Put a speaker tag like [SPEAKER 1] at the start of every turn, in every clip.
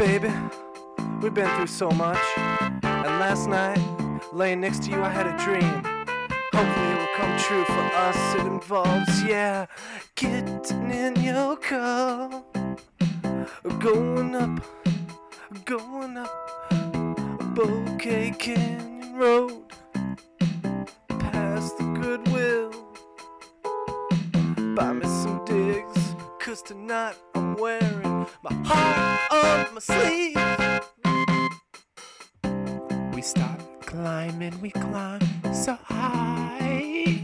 [SPEAKER 1] Baby, we've been through so much, and last night, laying next to you, I had a dream. Hopefully it will come true for us. It involves, yeah, getting in your car, going up Bouquet Canyon Road, past the Goodwill. Buy me some digs, 'cause tonight I'm wearing my heart on my sleeve.
[SPEAKER 2] We start climbing, we climb so high.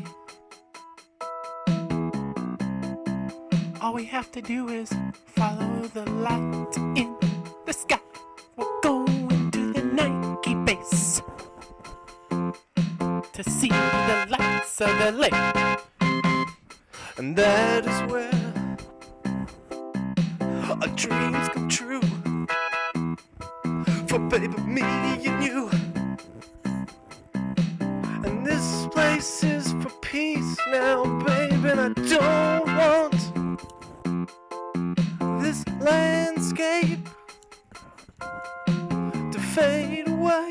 [SPEAKER 2] All we have to do is follow the light in the sky. We're going to the Nike base to see the lights of the lake.
[SPEAKER 1] And that is where our dreams come true, for baby, me and you. And this place is for peace now, baby, and I don't want this landscape to fade away.